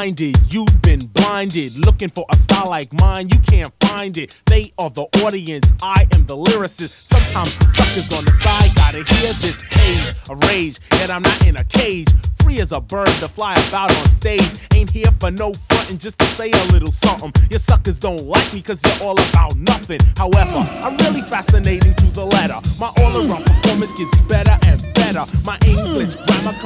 minded, you've been blinded. Looking for a style like mine, you can't find it. They are the audience, I am the lyricist. Sometimes the suckers on the side gotta hear this page of rage. Yet I'm not in a cage, free as a bird to fly about on stage. Ain't here for no frontin', just to say a little something. Your suckers don't like me cause you're all about nothing. However, I'm really fascinating to the letter. My all-around performance gets better and better. My English grammar